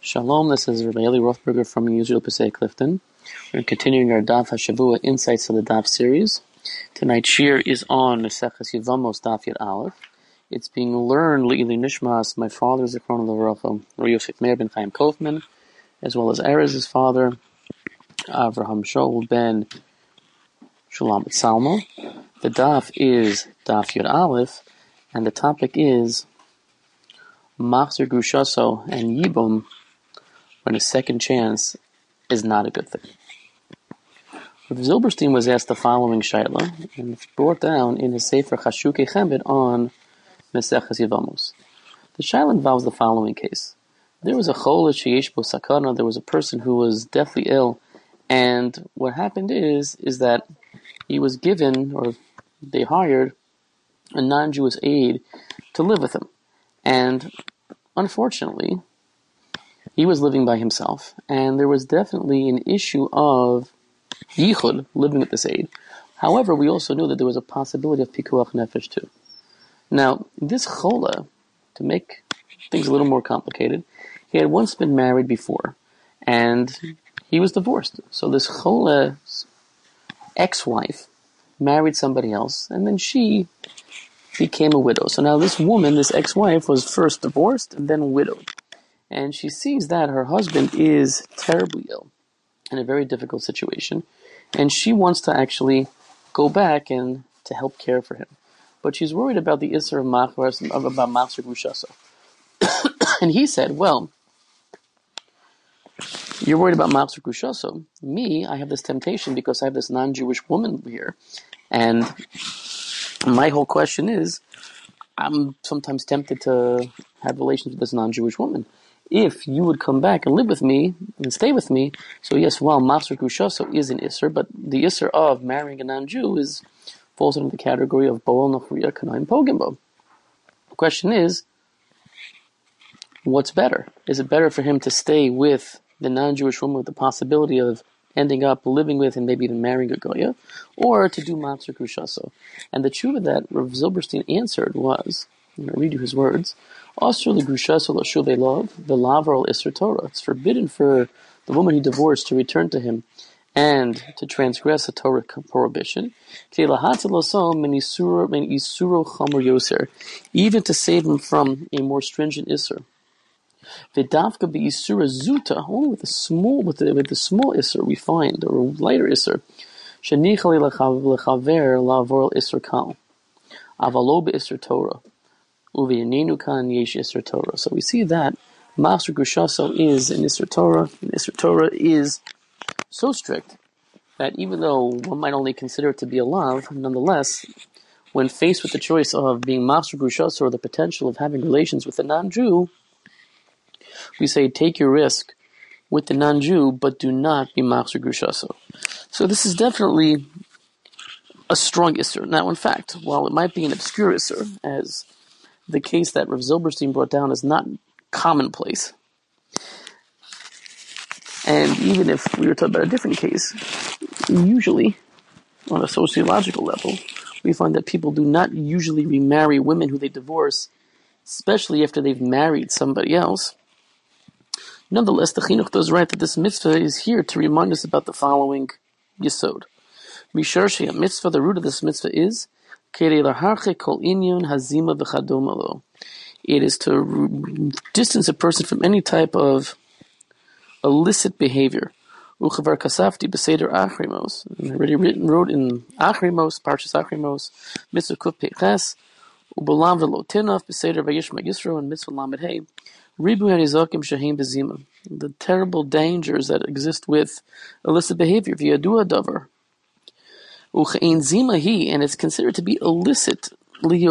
Shalom, this is Rabbi Eli Rothberger from Usual Pesach Clifton. We're continuing our Daf HaShavua Insights of the Daf series. Tonight's shir is on Maseches Yevamos Daf Yud Aleph. It's being learned Le'ili Nishmas, my father Zichron L'Varacha, Rabbi Yosef Meir ben Chaim Kaufman, as well as Erez's father, Avraham Shaul ben Shulam Salmo. The Daf is Daf Yud Aleph, and the topic is Machzir Grushaso and Yibum, when a second chance is not a good thing. Rav Zilberstein was asked the following shaila, and it's brought down in his Sefer Chashukei Chebed on Maseches Yevamos. The shaila involves the following case. There was a chol sheyesh bo sakana, there was a person who was deathly ill, and what happened is that he was given, or they hired, a non-Jewish aide to live with him. And unfortunately, he was living by himself, and there was definitely an issue of yichud, living with this aide. However, we also knew that there was a possibility of pikuach nefesh too. Now, this chola, to make things a little more complicated, he had once been married before, and he was divorced. So this chola's ex-wife married somebody else, and then she became a widow. So now this woman, this ex-wife, was first divorced and then widowed. And she sees that her husband is terribly ill, in a very difficult situation, and she wants to actually go back and to help care for him. But she's worried about the Isser of about Machzir Grushaso. And he said, well, you're worried about Machzir Grushaso. Me, I have this temptation because I have this non-Jewish woman here. And my whole question is, I'm sometimes tempted to have relations with this non-Jewish woman. If you would come back and live with me and stay with me, so yes, well, Machzir Grushaso is an Isser, but the Isser of marrying a non-Jew falls under the category of Boel Nochriya Kanaim Pogimbo. The question is, what's better? Is it better for him to stay with the non-Jewish woman with the possibility of ending up living with and maybe even marrying a Goya, or to do Machzir Grushaso? And the tshuva that Rav Zilberstein answered was, I'm going to read you his words, it's forbidden for the woman he divorced to return to him and to transgress a Torah prohibition, even to save him from a more stringent Isser. Only with the small Isser we find, or a lighter Isser, Torah. So we see that Machzir Grushaso is an Isser Torah. And Isser Torah is so strict that even though one might only consider it to be a lav, nonetheless, when faced with the choice of being Machzir Grushaso or the potential of having relations with a non-Jew, we say take your risk with the non-Jew, but do not be Machzir Grushaso. So this is definitely a strong Isser. Now, in fact, while it might be an obscure Isser, as the case that Rav Zilberstein brought down is not commonplace. And even if we were talking about a different case, usually, on a sociological level, we find that people do not usually remarry women who they divorce, especially after they've married somebody else. Nonetheless, the Chinuch does write that this mitzvah is here to remind us about the following yesod. Mishar shea mitzvah, the root of this mitzvah is it is to distance a person from any type of illicit behavior. I already wrote in Achrimos, Parshas Achrimos, Mitzvah Kuf Peches, Ubalam v'lo tinaf b'seder v'yishma Yisro, and Mitzvah Lamed Hey, Ribu harizakim shehem bezima. The terrible dangers that exist with illicit behavior. V'yadu hadavar. And it's considered to be illicit for a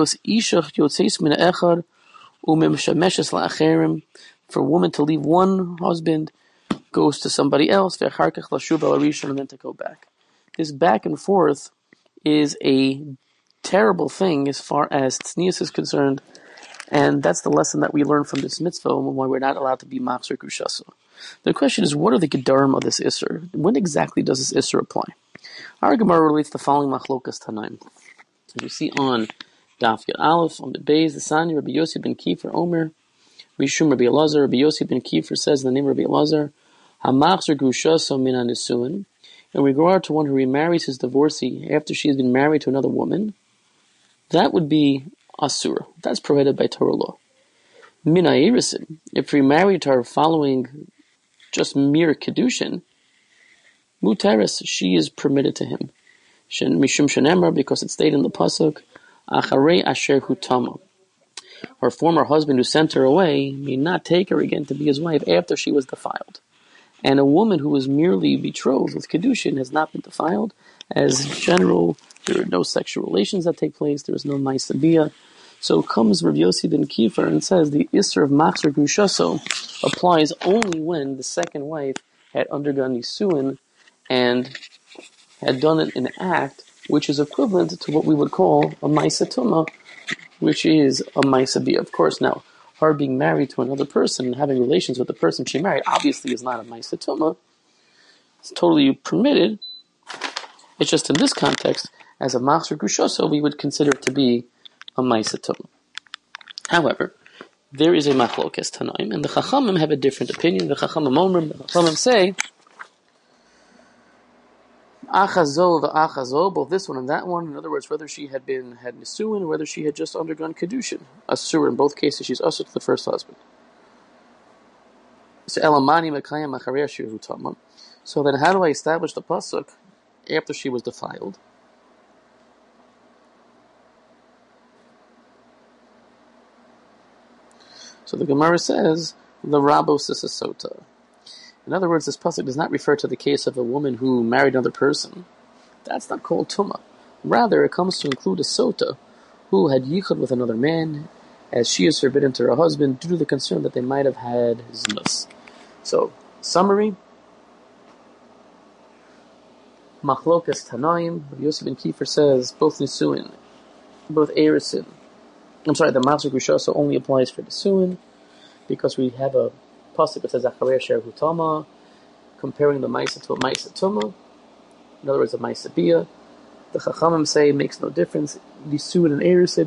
woman to leave one husband, goes to somebody else, and then to go back. This back and forth is a terrible thing as far as tznius is concerned, and that's the lesson that we learn from this mitzvah and why we're not allowed to be Machzir Grushaso. The question is, what are the gedarim of this Isser? When exactly does this Isser apply? Our Gemara relates the following machlokas tanaim. As you see on Daf Yud Aleph, on the Beis, the Sani, Rabbi Yossi ben Kiefer Omer, Mishum Rabbi Elazar, Rabbi Yossi ben Kiefer says in the name of Rabbi Elazar, Hamachzer Grushaso min hanisuin, in regard to one who remarries his divorcee after she has been married to another woman, that would be asur. That's prohibited by Torah law. Min ha'irisin, if he married her following just mere kedushin, muteris, she is permitted to him. Mishum shenemar, because it stayed in the pasuk, acharei asher hutama. Her former husband who sent her away may not take her again to be his wife after she was defiled. And a woman who was merely betrothed with kedushin has not been defiled. As general, there are no sexual relations that take place. There is no ma'aseh. So comes Rav Yossi ben Kiefer and says the Isser of Machzer Grushaso applies only when the second wife had undergone Nisuin and had done it in an act which is equivalent to what we would call a Ma'aseh Tumah, which is a Ma'aseh. Of course, now, her being married to another person and having relations with the person she married obviously is not a Ma'aseh Tumah. It's totally permitted. It's just in this context, as a Machzer Grushaso, we would consider it to be a Ma'aseh Tumah. However, there is a Machlokes Tanaim, and the Chachamim have a different opinion. The Chachamim say, Achazo v'achazo, both this one and that one. In other words, whether she had nisuin, or whether she had just undergone kedushin. Asur, in both cases, she's asur to the first husband. So elamani mekayim acharei asher hu tama. So then, how do I establish the pasuk after she was defiled? So the Gemara says, the rabo sisasota. In other words, this pasuk does not refer to the case of a woman who married another person. That's not called tumah. Rather, it comes to include a sota who had yichud with another man, as she is forbidden to her husband due to the concern that they might have had znus. So, summary: Machlokas Tanaim. Yosef ben Kiefer says both nisuin, both erisin. The Machzer Grushaso only applies for nisuin because we have a pasuk that says acharei asher hu tama, comparing the ma'aseh to a ma'aseh tumah. In other words, a ma'aseh bia. The Chachamim say it makes no difference. Nisuin and erisin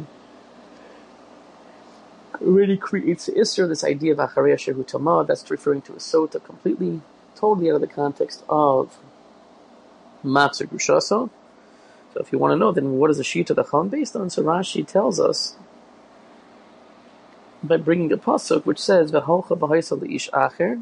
already creates isser. This idea of acharei asher hu tama, that's referring to a sota, completely, totally out of the context of Machzer Grushaso. So if you want to know, then what is the shita the Chachamim based on? So Rashi tells us by bringing a pasuk which says v'holcha b'haisa leish acher.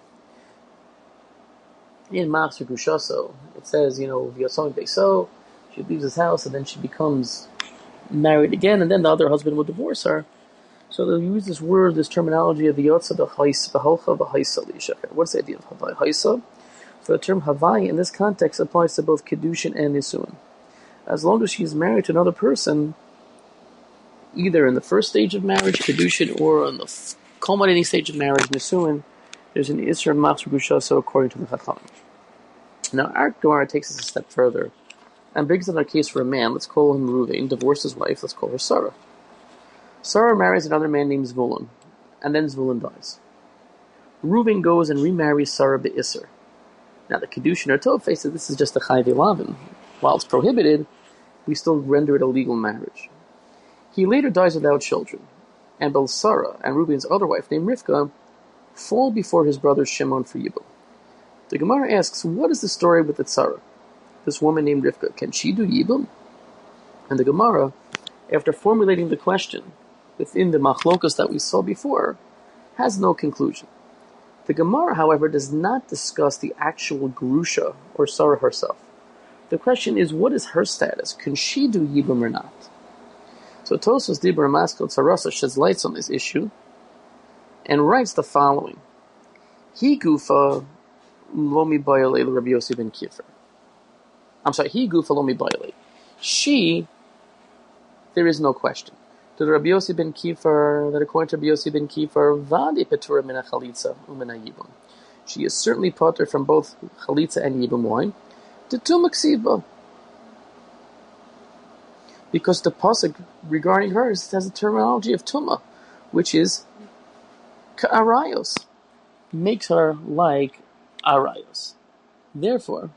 In Machzer Grushaso, it says, v'yasam beiso, she leaves his house and then she becomes married again, and then the other husband will divorce her. So they use this terminology of v'yotza v'holcha b'haisa leish acher. What's the idea of havai haisa? So the term havai in this context applies to both kedushin and nisuin. As long as she is married to another person, either in the first stage of marriage, kedushin, or on the culminating stage of marriage, nisuin, there's an isra machzer grushaso according to the Chachamim. Now, our Gemara takes us a step further and brings in our case for a man. Let's call him Reuven, divorced his wife. Let's call her Sarah. Sarah marries another man named Zvulun, and then Zvulun dies. Reuven goes and remarries Sarah be'isr. Now, the kedushin or tov says this is just a chayv elavin. While it's prohibited, we still render it a legal marriage. He later dies without children, and both Sarah and Reuben's other wife, named Rivka, fall before his brother Shimon for Yibum. The Gemara asks, what is the story with the Tzara? This woman named Rivka, can she do Yibum? And the Gemara, after formulating the question within the machlokas that we saw before, has no conclusion. The Gemara, however, does not discuss the actual Grusha or Sarah herself. The question is, what is her status? Can she do Yibum or not? So Tosfos Dibur Maskil Tzarasa sheds lights on this issue and writes the following: He gufa lomi bayale Rabbi Yossi ben Kiefer. He gufa lomi bayale. She, there is no question. To the Rabbi Yossi ben Kiefer, that according to Rabbi Yossi ben Kiefer, vadi petura mina chalitza umina yibum. She is certainly potter from both chalitza and yibum wine. The tumaksiba. Because the pasuk regarding her has a terminology of tumah, which is ka'arayos, makes her like arayos. Therefore,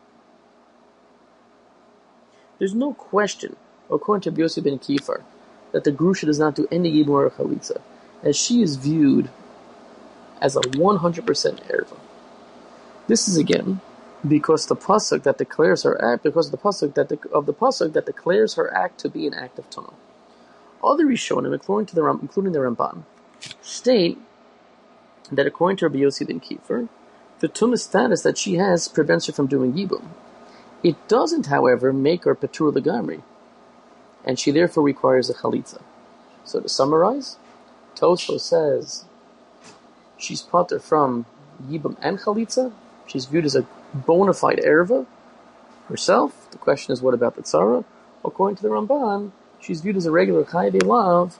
there's no question, according to Yossi ben Kiefer, that the Grusha does not do any Yibum or Chalitza, as she is viewed as a 100% Erva. This is again because the pasuk that declares her act, because of the pasuk that declares her act to be an act of Tumah. Other Rishonim, including the Ramban, state that according to Rabbi Yossi ben Kiefer, the Tumah status that she has prevents her from doing Yibum. It doesn't, however, make her Patur L'Gamri, and she therefore requires a Chalitza. So to summarize, Tosfos says she's Patur from Yibum and Chalitza. She's viewed as a bona fide Erva herself. The question is, what about the Tzara? According to the Ramban, she's viewed as a regular Chayei Lav,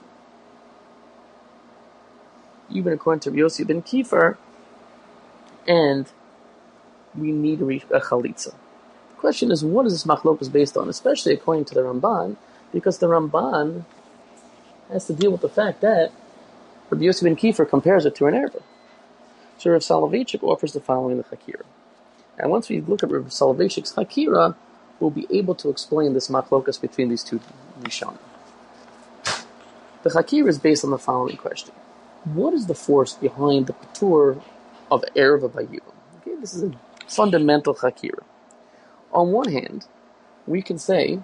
even according to Yossi ben Kiefer, and we need a Chalitza. The question is, what is this machlokas based on, especially according to the Ramban, because the Ramban has to deal with the fact that Rabbi Yossi ben Kiefer compares it to an Erva. So Rav Soloveitchik offers the following in the Chakira. And once we look at Rav Soloveitchik's Chakira, we'll be able to explain this machlokas between these two Rishonim. The Chakira is based on the following question. What is the force behind the Patur of Erva by Yibum? Okay, this is a fundamental Chakira. On one hand, we can say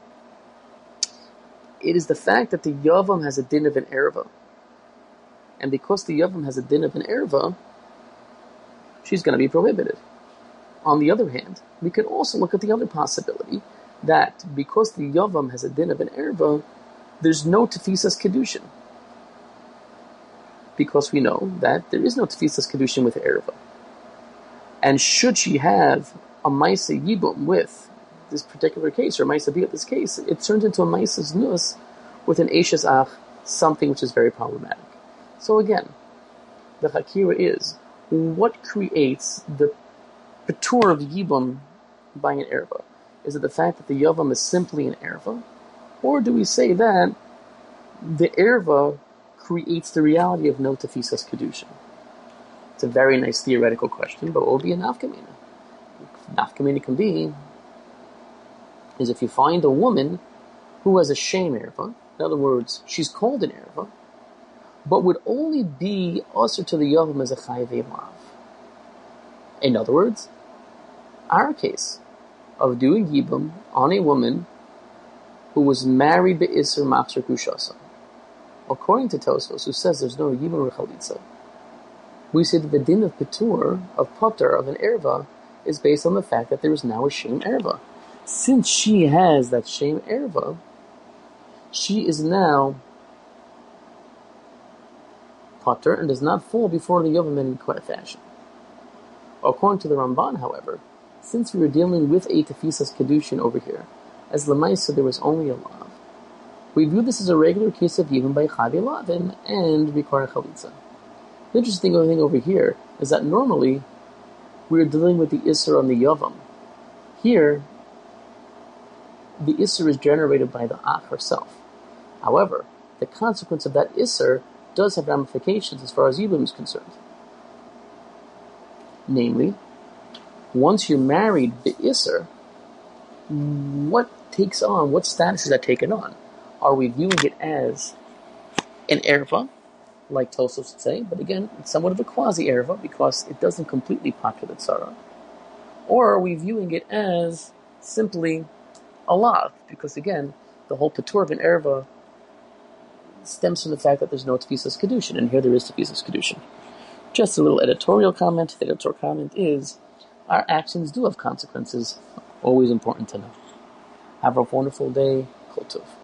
it is the fact that the Yavam has a din of an Erva. And because the Yavam has a din of an Erva, she's going to be prohibited. On the other hand, we could also look at the other possibility that because the Yavam has a din of an Erva, there's no Tefisas Kedushin. Because we know that there is no Tefisas Kedushin with Erva. And should she have a Maisa Yibum with this particular case, or Maisa B at this case, it turns into a Maisa Nus with an Eishes Ach, something which is very problematic. So again, the Chakira is, what creates the Patur of Yibum by an Erva? Is it the fact that the Yavam is simply an Erva? Or do we say that the Erva creates the reality of no Tefisas Kedushin? It's a very nice theoretical question, but what would be a nafkamina? Nafkamina can be is if you find a woman who has a shame Erva, in other words, she's called an Erva, but would only be usher to the Yavam as a Chayei Lav. In other words, our case of doing Yibum on a woman who was married be'isr machzer kushasa, according to Tosfos, who says there's no Yibum or Chalitza, we say that the din of Patur, of Patur, of an Erva, is based on the fact that there is now a Shem Erva. Since she has that Shem Erva, she is now Patur and does not fall before the Yavam in any fashion. According to the Ramban, however, since we were dealing with a Tefisas Kedushin over here, as Lamaisa there was only a Lav, we view this as a regular case of Yibum by Chayei Lav and require Chalitza. The interesting thing over here is that normally we are dealing with the Isser on the Yavam. Here, the Isser is generated by the Ach herself. However, the consequence of that Isser does have ramifications as far as Yibum is concerned. Namely, once you're married, the Isser, what status is that taken on? Are we viewing it as an Erva, like Tosfos would say, but again, it's somewhat of a quasi-Erva because it doesn't completely patur the Tzara? Or are we viewing it as simply a Lav? Because again, the whole Patur of an Erva stems from the fact that there's no Tefisas Kedushin, and here there is Tefisas Kedushin. Just a little editorial comment. The editorial comment is, our actions do have consequences. Always important to know. Have a wonderful day. Kol Tov.